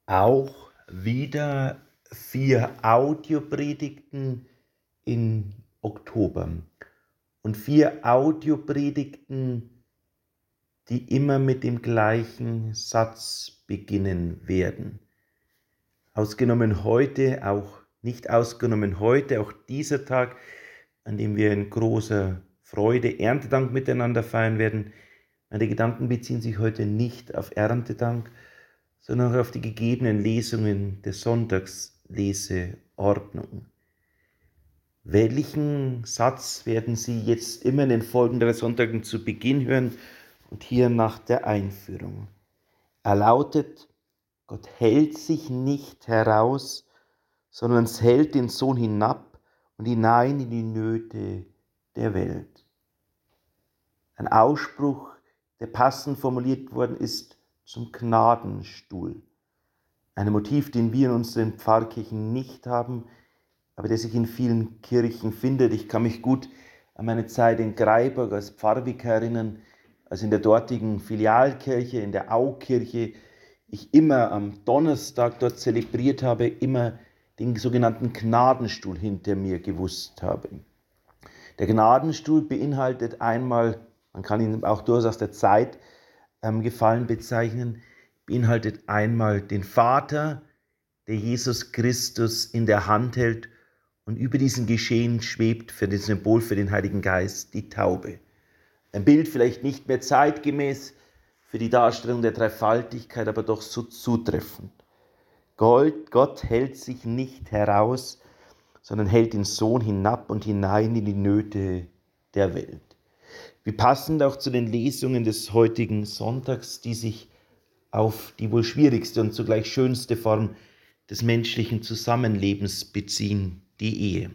auch wieder 4 Audiopredigten im Oktober und 4 Audiopredigten, die immer mit dem gleichen Satz beginnen werden. Ausgenommen heute, auch nicht ausgenommen heute, auch dieser Tag, an dem wir in großer Freude Erntedank miteinander feiern werden. Meine Gedanken beziehen sich heute nicht auf Erntedank, sondern auch auf die gegebenen Lesungen der Sonntagsleseordnung. Welchen Satz werden Sie jetzt immer in den folgenden Sonntagen zu Beginn hören und hier nach der Einführung? Er lautet: Gott hält sich nicht heraus, sondern es hält den Sohn hinab und hinein in die Nöte der Welt. Ein Ausspruch, der passend formuliert worden ist zum Gnadenstuhl. Ein Motiv, den wir in unseren Pfarrkirchen nicht haben, aber der sich in vielen Kirchen findet. Ich kann mich gut an meine Zeit in Greiburg als Pfarrvikar erinnern, als in der dortigen Filialkirche, in der Aukirche, ich immer am Donnerstag dort zelebriert habe, immer den sogenannten Gnadenstuhl hinter mir gewusst habe. Der Gnadenstuhl beinhaltet einmal, man kann ihn auch durchaus der Zeit gefallen bezeichnen, beinhaltet einmal den Vater, der Jesus Christus in der Hand hält, und über diesen Geschehen schwebt für das Symbol für den Heiligen Geist die Taube. Ein Bild vielleicht nicht mehr zeitgemäß für die Darstellung der Dreifaltigkeit, aber doch so zutreffend. Gott hält sich nicht heraus, sondern hält den Sohn hinab und hinein in die Nöte der Welt. Wie passend auch zu den Lesungen des heutigen Sonntags, die sich auf die wohl schwierigste und zugleich schönste Form des menschlichen Zusammenlebens beziehen, die Ehe.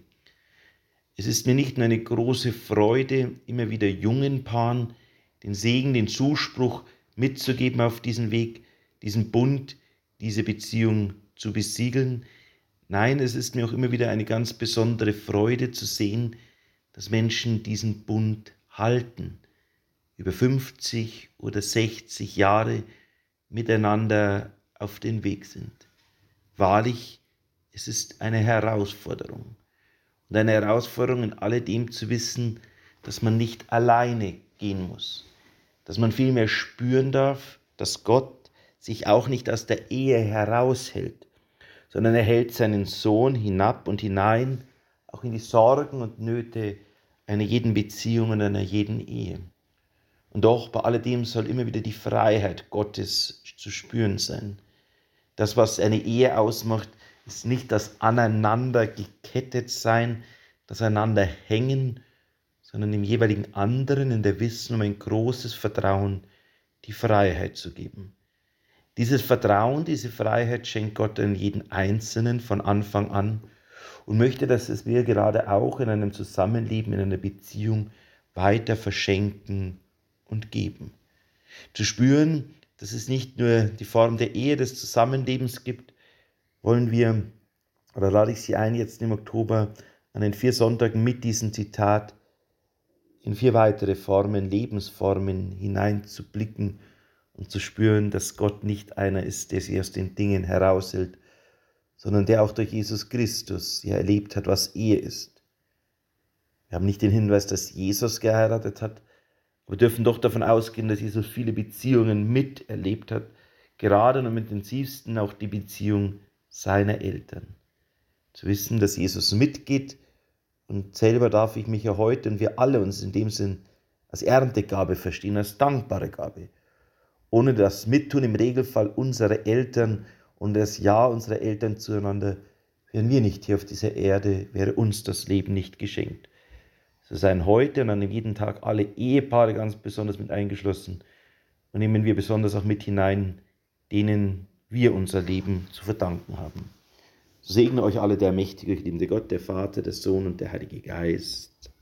Es ist mir nicht nur eine große Freude, immer wieder jungen Paaren den Segen, den Zuspruch mitzugeben auf diesen Weg, diesen Bund, diese Beziehung zu besiegeln. Nein, es ist mir auch immer wieder eine ganz besondere Freude zu sehen, dass Menschen diesen Bund halten, über 50 oder 60 Jahre miteinander auf den Weg sind. Wahrlich, es ist eine Herausforderung. Und eine Herausforderung in alledem zu wissen, dass man nicht alleine gehen muss. Dass man vielmehr spüren darf, dass Gott sich auch nicht aus der Ehe heraushält, sondern er hält seinen Sohn hinab und hinein, auch in die Sorgen und Nöte einer jeden Beziehung und einer jeden Ehe. Und doch bei alledem soll immer wieder die Freiheit Gottes zu spüren sein. Das, was eine Ehe ausmacht, ist nicht das aneinander gekettet sein, das einander hängen, sondern dem jeweiligen anderen in der Wissen um ein großes Vertrauen die Freiheit zu geben. Dieses Vertrauen, diese Freiheit schenkt Gott an jeden Einzelnen von Anfang an und möchte, dass es wir gerade auch in einem Zusammenleben, in einer Beziehung weiter verschenken und geben. Zu spüren, dass es nicht nur die Form der Ehe, des Zusammenlebens gibt, wollen wir, oder lade ich Sie ein, jetzt im Oktober an den 4 Sonntagen mit diesem Zitat in 4 weitere Formen, Lebensformen hineinzublicken und zu spüren, dass Gott nicht einer ist, der sie aus den Dingen heraushält, sondern der auch durch Jesus Christus ja erlebt hat, was Ehe ist. Wir haben nicht den Hinweis, dass Jesus geheiratet hat, aber wir dürfen doch davon ausgehen, dass Jesus viele Beziehungen miterlebt hat, gerade und am intensivsten auch die Beziehung seiner Eltern. Zu wissen, dass Jesus mitgeht, und selber darf ich mich ja heute und wir alle uns in dem Sinn als Erntegabe verstehen, als dankbare Gabe. Ohne das Mittun im Regelfall unserer Eltern und das Ja unserer Eltern zueinander wären wir nicht hier auf dieser Erde, wäre uns das Leben nicht geschenkt. So seien heute und an jedem Tag alle Ehepaare ganz besonders mit eingeschlossen und nehmen wir besonders auch mit hinein, denen wir unser Leben zu verdanken haben. So segne euch alle der mächtige, liebende Gott, der Vater, der Sohn und der Heilige Geist.